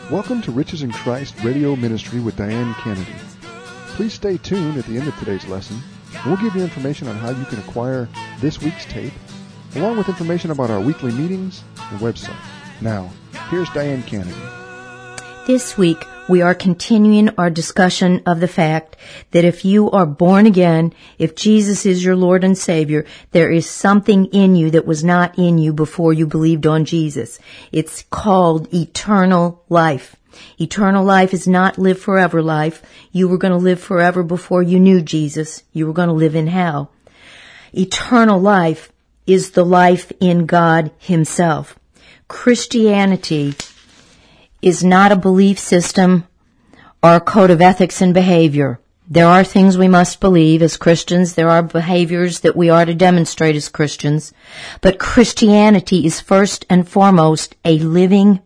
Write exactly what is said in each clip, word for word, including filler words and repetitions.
Welcome to Riches in Christ Radio Ministry with Diane Kennedy. Please stay tuned at the end of today's lesson. We'll give you information on how you can acquire this week's tape, along with information about our weekly meetings and website. Now, here's Diane Kennedy. This week, we are continuing our discussion of the fact that if you are born again, if Jesus is your Lord and Savior, there is something in you that was not in you before you believed on Jesus. It's called eternal life. Eternal life is not live forever life. You were going to live forever before you knew Jesus. You were going to live in hell. Eternal life is the life in God Himself. Christianity is not a belief system or a code of ethics and behavior. There are things we must believe as Christians. There are behaviors that we are to demonstrate as Christians. But Christianity is first and foremost a living,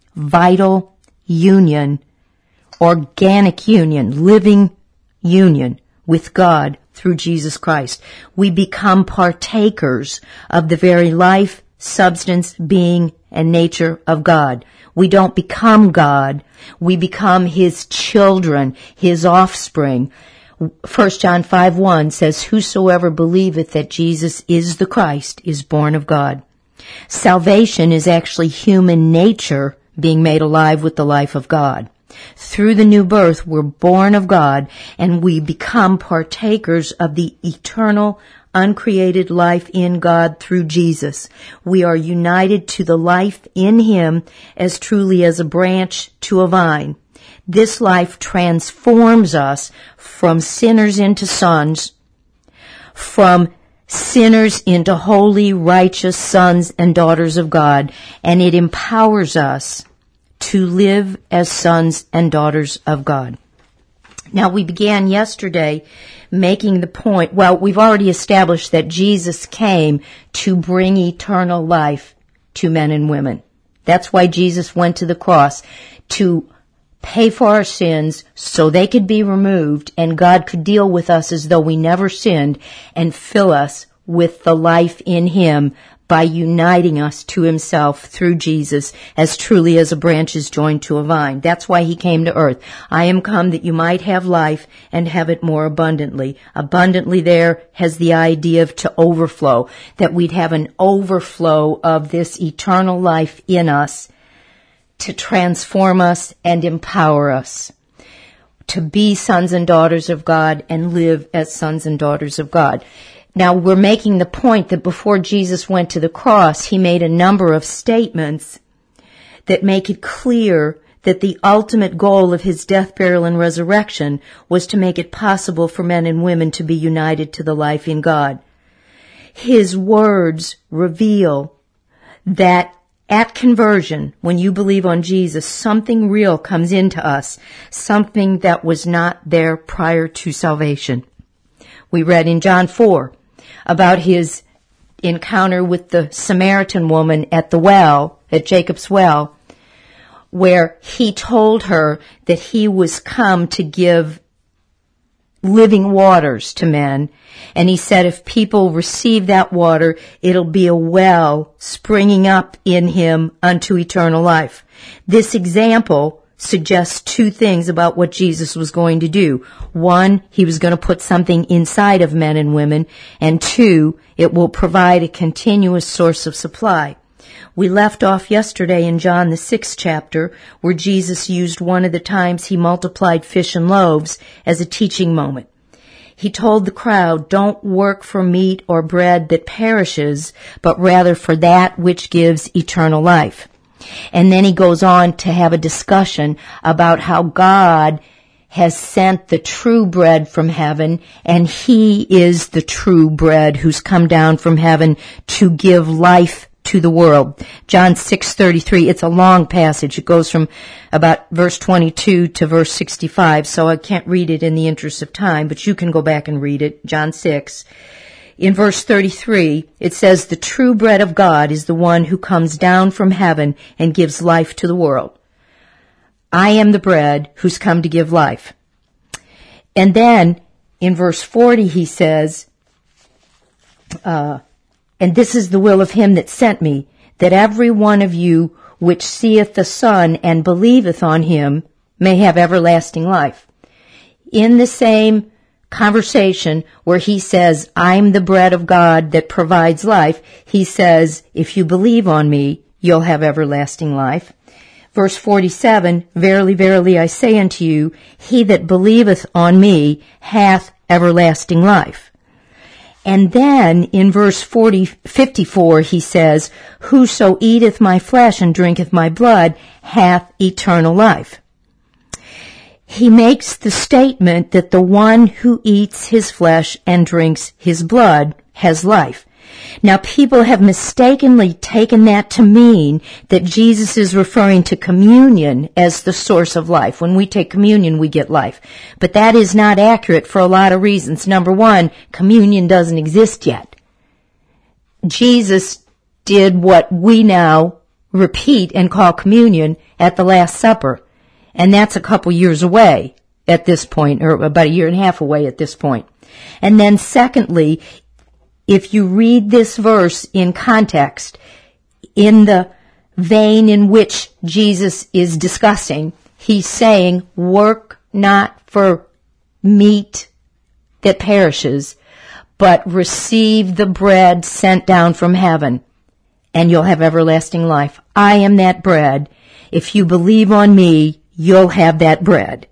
vital union, organic union, living union with God through Jesus Christ. We become partakers of the very life, substance, being, and nature of God. We don't become God. We become His children, His offspring. First John five one says, "Whosoever believeth that Jesus is the Christ is born of God." Salvation is actually human nature being made alive with the life of God. Through the new birth, we're born of God, and we become partakers of the eternal, uncreated life in God through Jesus. We are united to the life in Him as truly as a branch to a vine. This life transforms us from sinners into sons, from sinners into holy, righteous sons and daughters of God, and it empowers us to live as sons and daughters of God. Now, we began yesterday making the point, well, we've already established that Jesus came to bring eternal life to men and women. That's why Jesus went to the cross, to pay for our sins so they could be removed and God could deal with us as though we never sinned and fill us with the life in Him by uniting us to Himself through Jesus as truly as a branch is joined to a vine. That's why He came to earth. I am come that you might have life and have it more abundantly. Abundantly there has the idea of to overflow, that we'd have an overflow of this eternal life in us to transform us and empower us to be sons and daughters of God and live as sons and daughters of God. Now, we're making the point that before Jesus went to the cross, He made a number of statements that make it clear that the ultimate goal of His death, burial, and resurrection was to make it possible for men and women to be united to the life in God. His words reveal that at conversion, when you believe on Jesus, something real comes into us, something that was not there prior to salvation. We read in John four about His encounter with the Samaritan woman at the well, at Jacob's well, where He told her that He was come to give living waters to men. And He said if people receive that water, it'll be a well springing up in Him unto eternal life. This example suggests two things about what Jesus was going to do. One, He was going to put something inside of men and women, and two, it will provide a continuous source of supply. We left off yesterday in John the sixth chapter, where Jesus used one of the times He multiplied fish and loaves as a teaching moment. He told the crowd, "Don't work for meat or bread that perishes, but rather for that which gives eternal life." And then He goes on to have a discussion about how God has sent the true bread from heaven, and He is the true bread who's come down from heaven to give life to the world. John six thirty-three, it's a long passage. It goes from about verse twenty-two to verse sixty-five, so I can't read it in the interest of time, but you can go back and read it, John six. In verse thirty-three, it says, "The true bread of God is the one who comes down from heaven and gives life to the world." I am the bread who's come to give life. And then in verse forty, He says, uh, "And this is the will of Him that sent me, that every one of you which seeth the Son and believeth on him may have everlasting life. In the same conversation where he says, I'm the bread of God that provides life, he says, if you believe on me, you'll have everlasting life. Verse forty-seven, verily, verily, I say unto you, he that believeth on me hath everlasting life. And then in verse forty, fifty-four, he says, whoso eateth my flesh and drinketh my blood hath eternal life. He makes the statement that the one who eats his flesh and drinks his blood has life. Now, people have mistakenly taken that to mean that Jesus is referring to communion as the source of life. When we take communion, we get life. But that is not accurate for a lot of reasons. Number one, communion doesn't exist yet. Jesus did what we now repeat and call communion at the Last Supper. And that's a couple years away at this point, or about a year and a half away at this point. And then secondly, if you read this verse in context, in the vein in which Jesus is discussing, he's saying, work not for meat that perishes, but receive the bread sent down from heaven, and you'll have everlasting life. I am that bread. If you believe on me, you'll have that bread.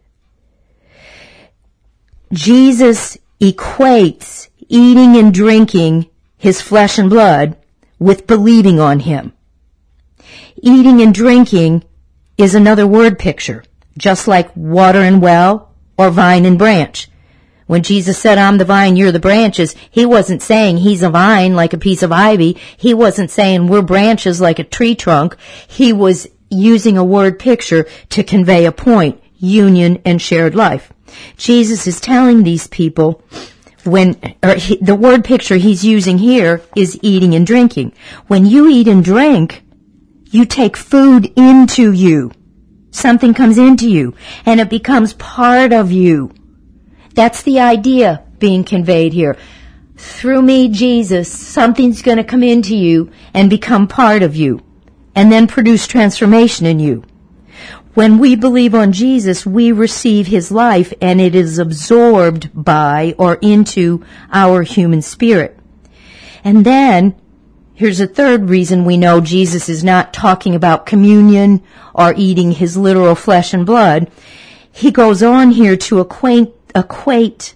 Jesus equates eating and drinking his flesh and blood with believing on him. Eating and drinking is another word picture, just like water and well or vine and branch. When Jesus said, I'm the vine, you're the branches, he wasn't saying he's a vine like a piece of ivy. He wasn't saying we're branches like a tree trunk. He was using a word picture to convey a point, union and shared life. Jesus is telling these people when, or he, the word picture he's using here is eating and drinking. When you eat and drink, you take food into you. Something comes into you, and it becomes part of you. That's the idea being conveyed here. Through me, Jesus, something's going to come into you and become part of you, and then produce transformation in you. When we believe on Jesus, we receive his life, and it is absorbed by or into our human spirit. And then, here's a third reason we know Jesus is not talking about communion or eating his literal flesh and blood. He goes on here to acquaint, equate,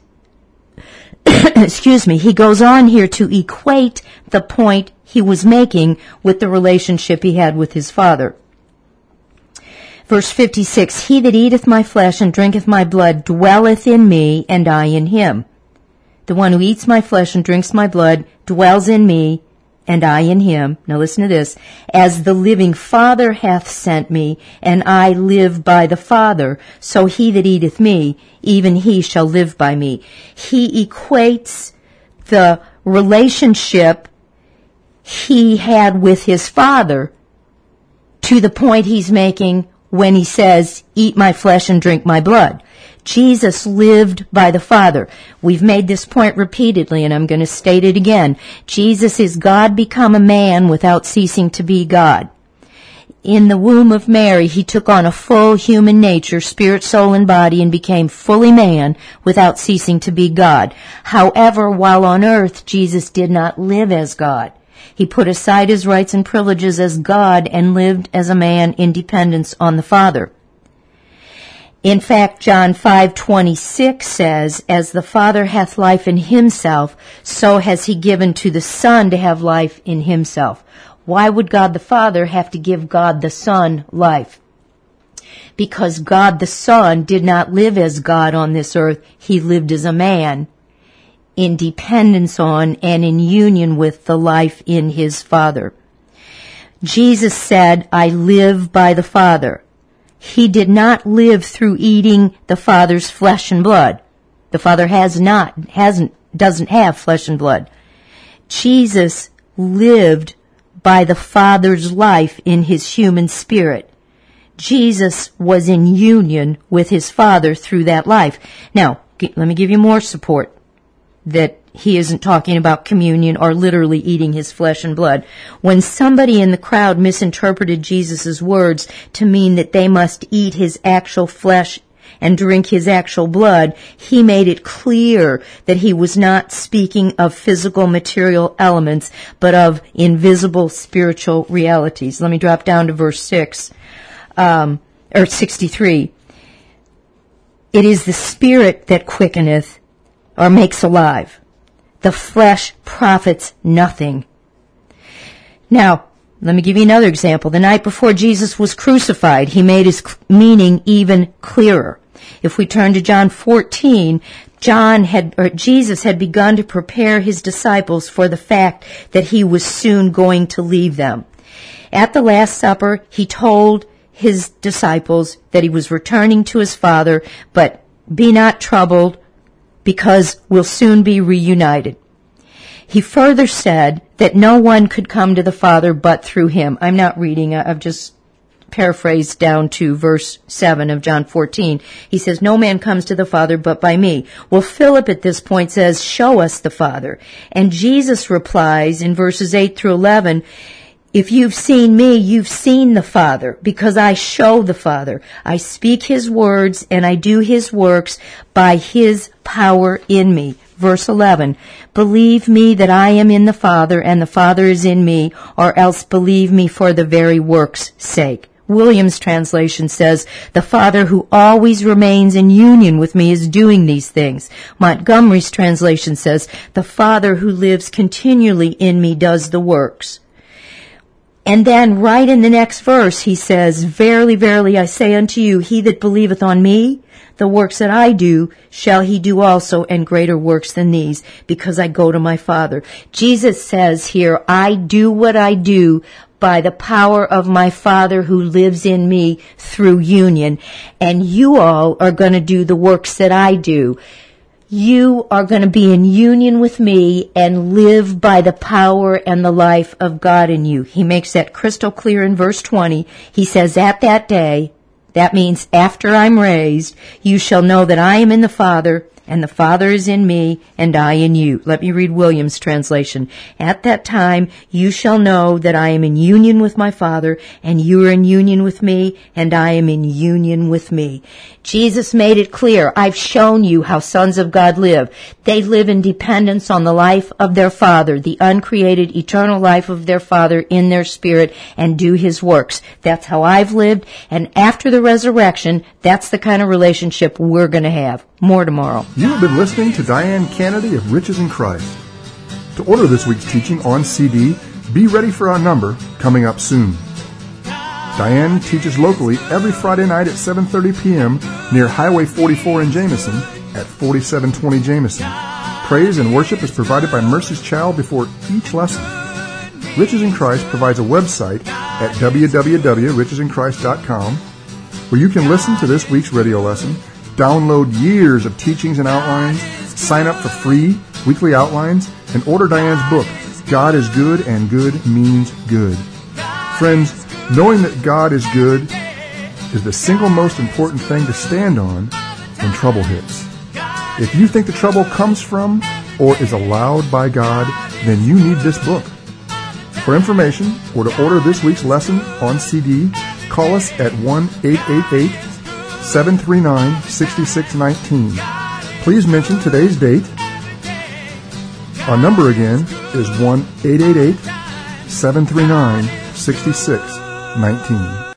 excuse me, he goes on here to equate the point he was making with the relationship he had with his Father. Verse fifty-six, he that eateth my flesh and drinketh my blood dwelleth in me, and I in him. The one who eats my flesh and drinks my blood dwells in me, and I in him. Now listen to this. As the living Father hath sent me, and I live by the Father, so he that eateth me, even he shall live by me. He equates the relationship he had with his Father to the point he's making when he says, eat my flesh and drink my blood. Jesus lived by the Father. We've made this point repeatedly, and I'm going to state it again. Jesus is God become a man without ceasing to be God. In the womb of Mary, he took on a full human nature, spirit, soul, and body, and became fully man without ceasing to be God. However, while on earth, Jesus did not live as God. He put aside his rights and privileges as God and lived as a man in dependence on the Father. In fact, John five twenty-six says, as the Father hath life in himself, so has he given to the Son to have life in himself. Why would God the Father have to give God the Son life? Because God the Son did not live as God on this earth. He lived as a man in dependence on and in union with the life in his Father. Jesus said, I live by the Father. He did not live through eating the Father's flesh and blood. The Father has not, hasn't, doesn't have flesh and blood. Jesus lived by the Father's life in his human spirit. Jesus was in union with his Father through that life. Now, let me give you more support. that he isn't talking about communion or literally eating his flesh and blood. When somebody in the crowd misinterpreted Jesus' words to mean that they must eat his actual flesh and drink his actual blood, he made it clear that he was not speaking of physical material elements, but of invisible spiritual realities. Let me drop down to verse six, um, or sixty-three. It is the spirit that quickeneth, or makes alive. The flesh profits nothing. Now, let me give you another example. The night before Jesus was crucified, he made his meaning even clearer. If we turn to John fourteen, John had, or Jesus had begun to prepare his disciples for the fact that he was soon going to leave them. At the Last Supper, he told his disciples that he was returning to his Father, but be not troubled, because we'll soon be reunited. He further said that no one could come to the Father but through him. I'm not reading, I've just paraphrased down to verse seven of John fourteen. He says, no man comes to the Father but by me. Well, Philip at this point says, show us the Father. And Jesus replies in verses eight through eleven, if you've seen me, you've seen the Father, because I show the Father. I speak his words and I do his works by his power in me. Verse eleven, believe me that I am in the Father and the Father is in me, or else believe me for the very work's sake. Williams' translation says, the Father who always remains in union with me is doing these things. Montgomery's translation says, the Father who lives continually in me does the works. And then right in the next verse, he says, verily, verily, I say unto you, he that believeth on me, the works that I do, shall he do also, and greater works than these, because I go to my Father. Jesus says here, I do what I do by the power of my Father who lives in me through union, and you all are going to do the works that I do. You are going to be in union with me and live by the power and the life of God in you. He makes that crystal clear in verse twenty. He says, at that day, that means after I'm raised, you shall know that I am in the Father, and the Father is in me, and I in you. Let me read Williams' translation. At that time, you shall know that I am in union with my Father, and you are in union with me, and I am in union with me. Jesus made it clear, I've shown you how sons of God live. They live in dependence on the life of their Father, the uncreated, eternal life of their Father in their spirit, and do his works. That's how I've lived, and after the resurrection, that's the kind of relationship we're going to have. More tomorrow. You have been listening to Diane Kennedy of Riches in Christ. To order this week's teaching on C D, be ready for our number coming up soon. Diane teaches locally every Friday night at seven thirty p.m. near Highway forty-four in Jameson at forty-seven twenty Jameson. Praise and worship is provided by Mercy's Child before each lesson. Riches in Christ provides a website at w w w dot riches in christ dot com where you can listen to this week's radio lesson, download years of teachings and outlines, sign up for free weekly outlines, and order Diane's book, God is Good and Good Means Good. Friends, knowing that God is good is the single most important thing to stand on when trouble hits. If you think the trouble comes from or is allowed by God, then you need this book. For information or to order this week's lesson on C D, call us at one eight eight eight, seven three nine, six six one nine. Please mention today's date. Our number again is one eight eight eight, seven three nine, six six one nine.